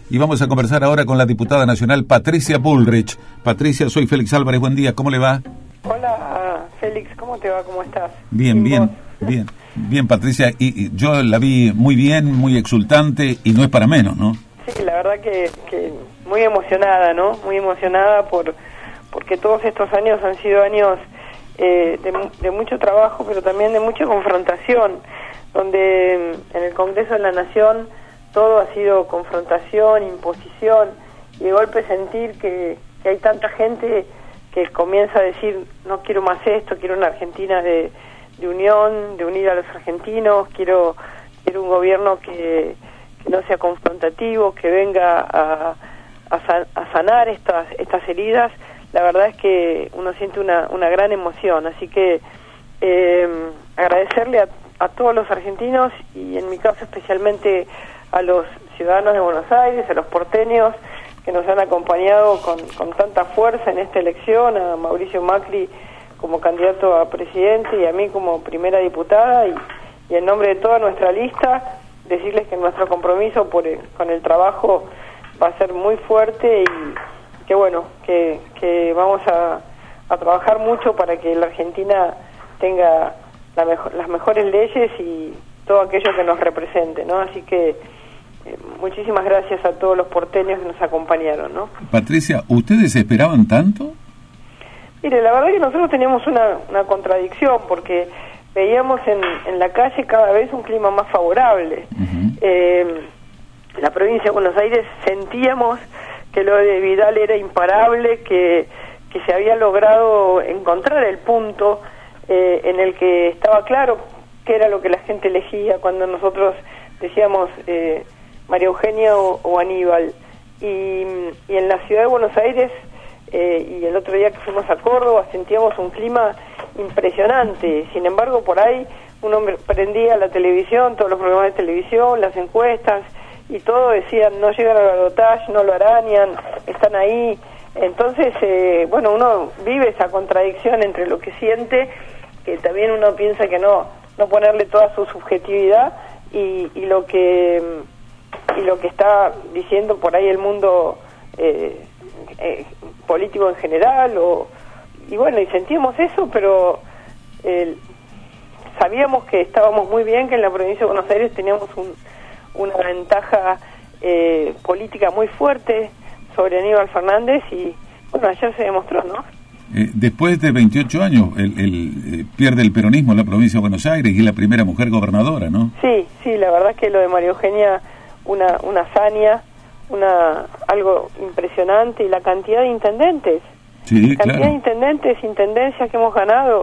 y vamos a conversar ahora con la diputada nacional Patricia Bullrich. Patricia, soy Félix Álvarez, buen día, ¿cómo le va? Hola, Félix, ¿cómo te va? ¿Cómo estás? Bien, Patricia, y yo la vi muy bien, muy exultante, y no es para menos, ¿no? Sí, la verdad que muy emocionada, ¿no? Muy emocionada porque todos estos años han sido años de mucho trabajo, pero también de mucha confrontación, donde en el Congreso de la Nación todo ha sido confrontación, imposición, y de golpe sentir que hay tanta gente que comienza a decir, no quiero más esto, quiero una Argentina de unión, de unir a los argentinos, quiero un gobierno que no sea confrontativo, que venga a sanar estas heridas. La verdad es que uno siente una gran emoción, así que agradecerle a todos los argentinos, y en mi caso especialmente a los ciudadanos de Buenos Aires, a los porteños que nos han acompañado con tanta fuerza en esta elección, a Mauricio Macri como candidato a presidente y a mí como primera diputada, y en nombre de toda nuestra lista decirles que nuestro compromiso con el trabajo va a ser muy fuerte, y que bueno, que vamos a trabajar mucho para que la Argentina tenga las mejores leyes y todo aquello que nos represente, ¿no? Así que muchísimas gracias a todos los porteños que nos acompañaron, ¿no? Patricia, ¿ustedes esperaban tanto? Mire, la verdad que nosotros teníamos una contradicción, porque veíamos en la calle cada vez un clima más favorable. La provincia de Buenos Aires sentíamos que lo de Vidal era imparable, que se había logrado encontrar el punto en el que estaba claro qué era lo que la gente elegía cuando nosotros decíamos María Eugenia o Aníbal. Y en la ciudad de Buenos Aires, y el otro día que fuimos a Córdoba, sentíamos un clima impresionante. Sin embargo, por ahí uno prendía la televisión, todos los programas de televisión, las encuestas, y todo decían, no llegan al balotaje, no lo arañan, están ahí. Entonces, bueno, uno vive esa contradicción entre lo que siente, que también uno piensa que no ponerle toda su subjetividad, y lo que está diciendo por ahí el mundo político en general, y bueno, y sentíamos eso, pero sabíamos que estábamos muy bien, que en la provincia de Buenos Aires teníamos una ventaja política muy fuerte sobre Aníbal Fernández, y bueno, ayer se demostró, ¿no? Después de 28 años, pierde el peronismo en la provincia de Buenos Aires, y es la primera mujer gobernadora, ¿no? Sí, la verdad es que lo de María Eugenia, una hazaña, algo impresionante, y la cantidad de intendentes, intendencias que hemos ganado,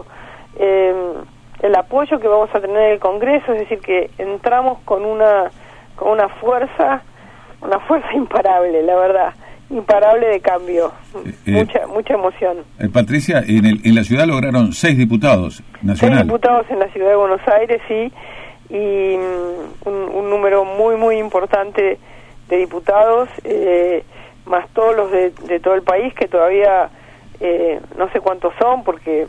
el apoyo que vamos a tener en el Congreso, es decir, que entramos con una fuerza imparable, la verdad, imparable de cambio, mucha emoción. Patricia, en la ciudad lograron 6 diputados nacionales. 6 diputados en la ciudad de Buenos Aires, sí, y un número muy importante de diputados, más todos los de todo el país, que todavía no sé cuántos son, porque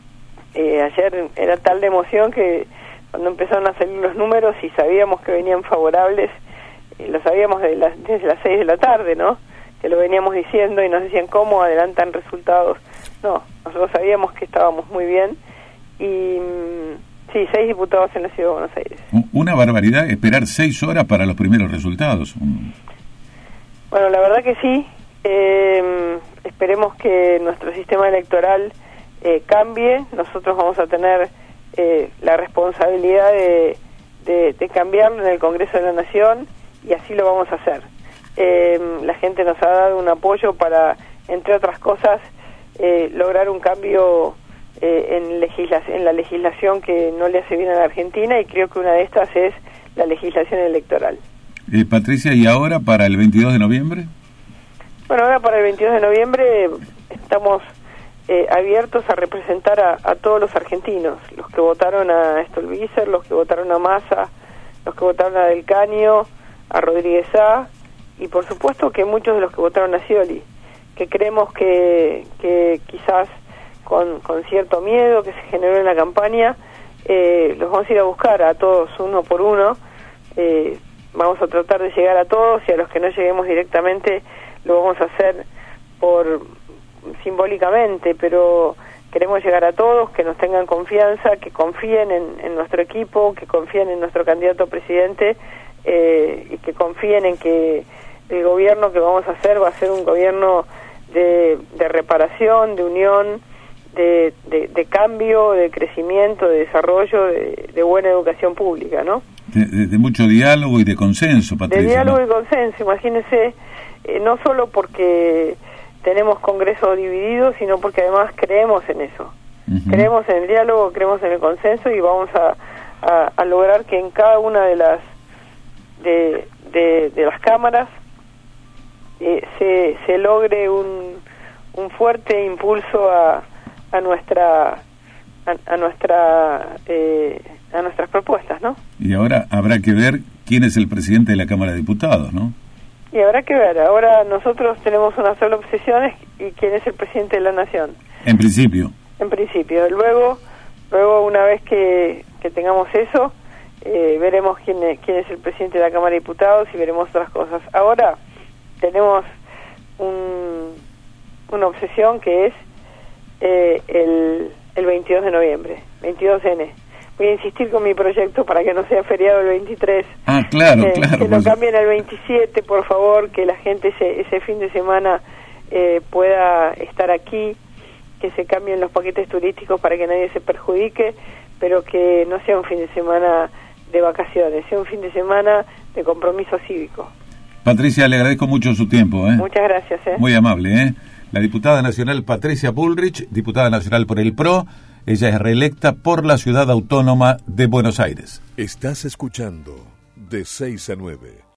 ayer era tal de emoción que cuando empezaron a salir los números y sabíamos que venían favorables, lo sabíamos desde las 6 de la tarde, ¿no? Que lo veníamos diciendo, y nos decían cómo adelantan resultados. No, nosotros sabíamos que estábamos muy bien, y sí, 6 diputados en la ciudad de Buenos Aires. Una barbaridad esperar 6 horas para los primeros resultados. Bueno, la verdad que sí. Esperemos que nuestro sistema electoral cambie. Nosotros vamos a tener la responsabilidad de cambiarlo en el Congreso de la Nación, y así lo vamos a hacer. La gente nos ha dado un apoyo para, entre otras cosas, lograr un cambio en la legislación que no le hace bien a la Argentina, y creo que una de estas es la legislación electoral. Patricia, ¿y ahora para el 22 de noviembre? Bueno, ahora para el 22 de noviembre estamos abiertos a representar a todos los argentinos, los que votaron a Stolbizer, los que votaron a Massa, los que votaron a Del Caño, a Rodríguez A, y por supuesto que muchos de los que votaron a Scioli, que creemos que quizás con cierto miedo que se generó en la campaña, los vamos a ir a buscar a todos uno por uno, vamos a tratar de llegar a todos, y a los que no lleguemos directamente lo vamos a hacer simbólicamente, pero queremos llegar a todos, que nos tengan confianza, que confíen en nuestro equipo, que confíen en nuestro candidato a presidente, y que confíen en que el gobierno que vamos a hacer va a ser un gobierno de reparación, de unión, de cambio, de crecimiento, de desarrollo, de buena educación pública, ¿no? De mucho diálogo y de consenso, Patricia. De diálogo, ¿no? Y consenso, imagínense, no solo porque tenemos congresos divididos, sino porque además creemos en eso. Uh-huh. Creemos en el diálogo, creemos en el consenso, y vamos a lograr que en cada una de las cámaras se logre un fuerte impulso a nuestras propuestas, ¿no? Y ahora habrá que ver quién es el presidente de la Cámara de Diputados, ¿no? Y habrá que ver. Ahora nosotros tenemos una sola obsesión, y quién es el presidente de la Nación. En principio. En principio. Luego una vez que tengamos eso, veremos quién es el presidente de la Cámara de Diputados, y veremos otras cosas. Ahora tenemos una obsesión que es el 22 de noviembre, 22N. Voy a insistir con mi proyecto para que no sea feriado el 23. Ah, claro. Que lo cambien al 27, por favor, que la gente ese fin de semana pueda estar aquí, que se cambien los paquetes turísticos para que nadie se perjudique, pero que no sea un fin de semana de vacaciones, sea un fin de semana de compromiso cívico. Patricia, le agradezco mucho su tiempo. Muchas gracias. Muy amable. La diputada nacional Patricia Bullrich, diputada nacional por el PRO, ella es reelecta por la Ciudad Autónoma de Buenos Aires. Estás escuchando De 6 a 9.